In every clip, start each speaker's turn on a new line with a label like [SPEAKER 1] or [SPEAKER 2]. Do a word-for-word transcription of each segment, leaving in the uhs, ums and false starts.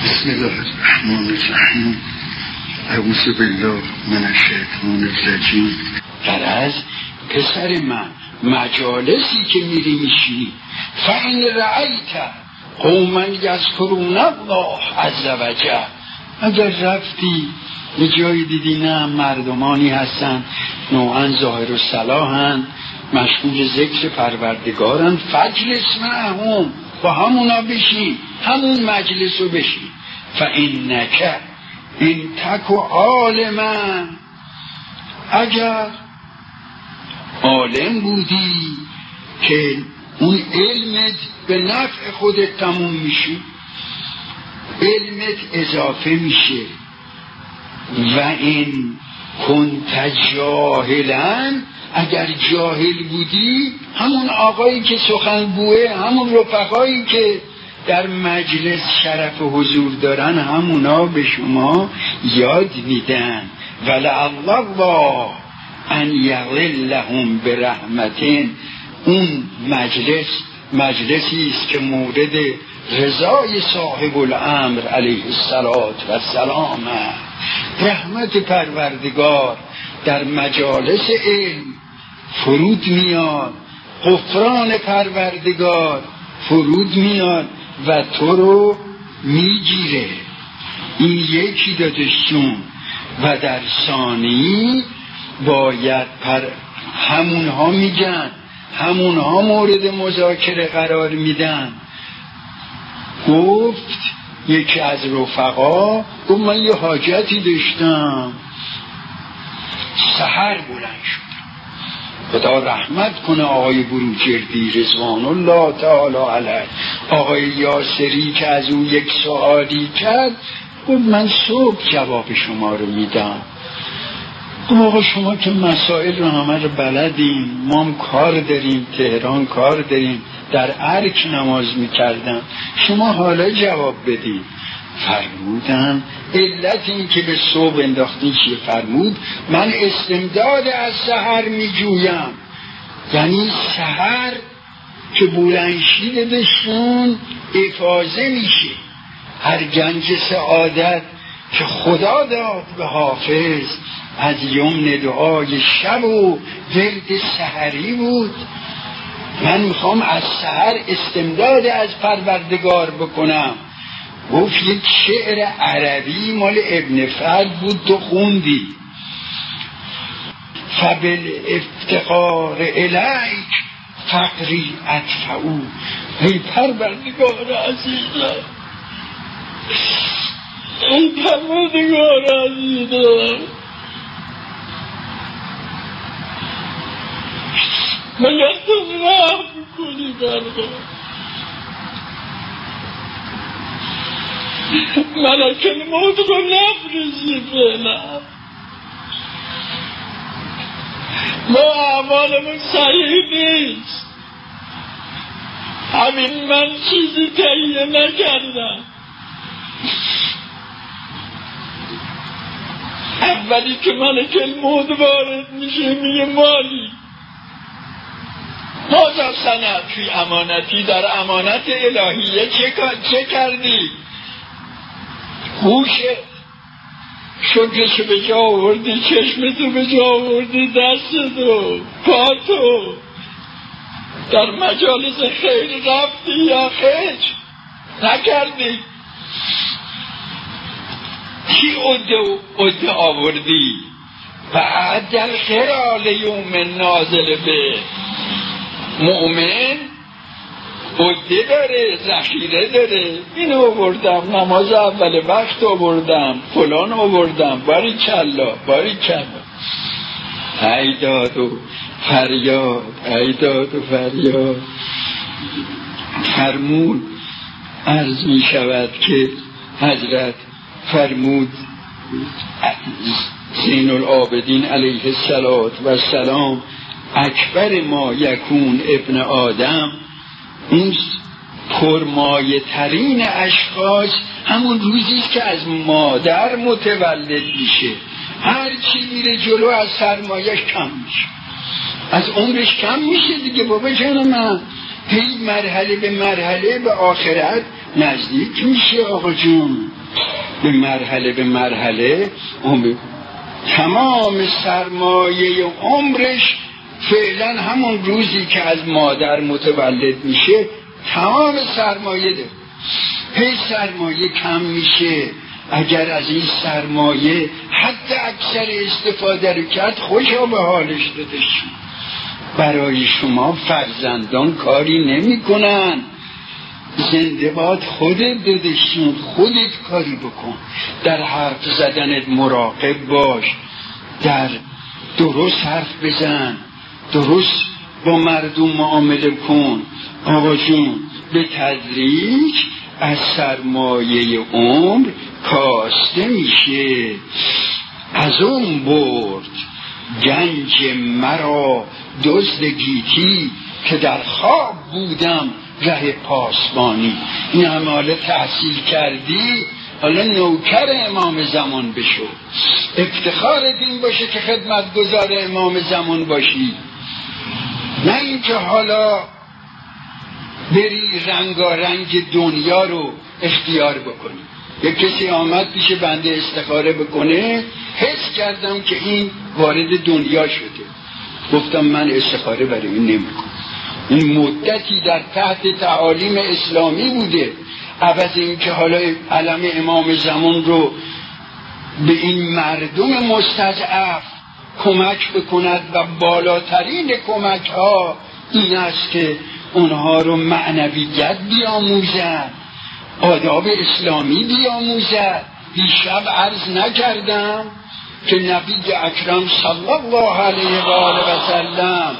[SPEAKER 1] بسم الله الرحمن الرحیم. اعوذ بالله من الشیطان الرجیم.
[SPEAKER 2] غرض پسر من مجالسی که میری میشی فإن رأیت قوما یذکرون الله عز وجل، اگر رفتی یه جایی دیدی نه مردمانی هستن نوعا ظاهر و صلاحن مشغول ذکر پروردگارن، فجلس معهم، با همونا بشی، همون مجلس رو بشی. فإنک این تک و عالما، اگر عالم بودی که اون علمت به نفع خودت تموم میشه، علمت اضافه میشه. و این کنت جاهلن، اگر جاهل بودی همون آقایی که سخنگوه، همون رفقایی که در مجلس شرف حضور دارن همونا به شما یاد میدن. ولعل الله ان یظلهم برحمتین، اون مجلس مجلسی است که مورد رضای صاحب الامر علیه السلام، رحمت پروردگار در مجالس علم فرود میاد، غفران پروردگار فرود میاد و تو رو میگیره. این یکی دادشون. و در ثانی باید پر همونها میگن، همونها مورد مذاکره قرار میدن. گفت یکی از رفقا، گفت من یه حاجتی داشتم، سحر بلند شدم، خدا رحمت کنه آقای بروجردی رضوان الله تعالی علیه، آقای یاسری که از او یک سوالی کرد، گفت من صبح جواب شما رو میدم. آقا شما که مسائل رو همه رو بلدیم، ما هم کار داریم، تهران کار داریم، در ارک نماز میکردم، شما حالا جواب بدید. فرمودن علت این که به صبح انداختین چیه؟ فرمود من استمداد از سحر میجویم، یعنی سحر که بلندشید بهشون افاظه میشه، هر گنج سعادت که خدا داد به حافظ از یمن دعای شب و ورد سحری بود. من میخوام از سحر استمداد از پروردگار بکنم. گفت یک شعر عربی مال ابن فرد بود، تو خوندی. فبالافتقار الیک فقری ادفعو، ای پروردگار عزیزم، ای پروردگار عزیزم، مگر تو رحم کنی برگاه، ملک الموت رو نفرزی فعلا، ما اعمالمون صحیح نیست، همین من چیزی تهیه نکردم. اولی که ملک الموت وارد میشه میگه مالی ماذا صنعت فی امانتی، در امانت الهیه چه, چه کردی؟ گوشت شکرشو به جا آوردی، چشمتو به جا آوردی، دستتو، پاتو، در مجالس خیر رفتی یا خیر نکردی؟ چی عده عده آوردی؟ بعد در خلال یوم نازل به مؤمن عده داره، ذخیره داره. این آوردم، نماز اول وقت آوردم، فلان آوردم، باری کلا باری کلا. ای داد و فریاد، ای داد و فریاد. فرمود عرض می شود که حضرت فرمود زین العابدین علیه السلام اکبر ما یکون ابن آدم، اون پرمایه ترین اشخاص همون روزیست که از مادر متولد میشه. هر چی میره جلو از سرمایش کم میشه، از عمرش کم میشه دیگه. بابا جان من هی مرحله به مرحله به آخرت نزدیک میشه آقا جون به مرحله به مرحله عمر. تمام سرمایه عمرش فعلا همون روزی که از مادر متولد میشه تمام سرمایه ده. هی سرمایه کم میشه. اگر از این سرمایه حتی اکثر استفاده رو کرد خوشا به حالش داده شد. برای شما فرزندان کاری نمی کنن. زنده باد خودت دادشون، خودت کاری بکن. در حرف زدنت مراقب باش، در درست حرف بزن، درست با مردم معامله کن. آقا جون به تدریج از سرمایه عمر کاسته میشه. از اون برد گنج مرا دزد گیتی که در خواب بودم ره پاسبانی. این همه حالا تحصیل کردی، حالا نوکر امام زمان بشو. افتخارت این باشه که خدمتگزار امام زمان باشی، نه اینکه حالا بری رنگارنگ دنیا رو اختیار بکنی. یک کسی آمد پیش بنده استخاره بکنه، حس کردم که این وارد دنیا شده. گفتم من استخاره برای این نمیکنم. این مدتی در تحت تعالیم اسلامی بوده، عوض این که حالا علم امام زمان رو به این مردم مستضعف کمک بکند و بالاترین کمک ها این است که اونها رو معنویت بیاموزد، آداب اسلامی بیاموزد. دیشب عرض نکردم که نبی اکرم صلی الله علیه و آله و سلم،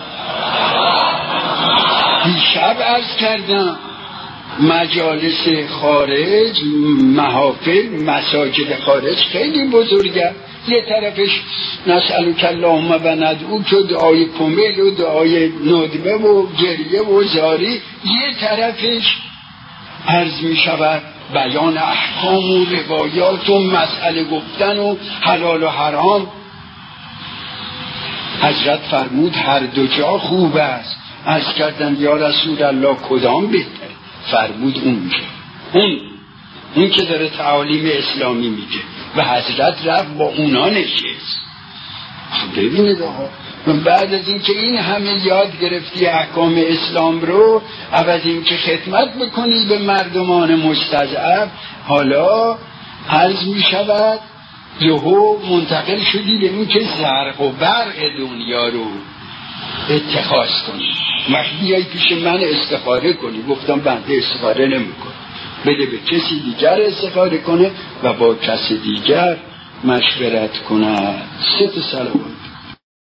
[SPEAKER 2] دیشب عرض کردم مجالس خارج، محافل، مساجد خارج خیلی بزرگه. یه طرفش نسألک اللهم و ندعوک و دعای کمیل و دعای ندبه و گریه و زاری، یه طرفش عرض می شود بیان احکام و روایات و مسئله گفتن و حلال و حرام. حضرت فرمود هر دو جا خوب است. عرض کردم یا رسول الله کدام بهتر؟ فرمود اونجا، اون اون که داره تعالیم اسلامی میگه. و حضرت رفت با اونا نشست. ببینید آقا، بعد از این که این همه یاد گرفتی احکام اسلام رو، عوض این که خدمت بکنی به مردمان مستضعف، حالا عرض می شود یهو منتقل شدی به این که زرق و برق دنیا رو اتخاذ کنی. وقتی بیایی پیش من استخاره کنی، گفتم بنده استخاره نمی کنم، بده به کسی دیگر استخاره کنه و با کسی دیگر مشورت کنه. سه تا صلوات.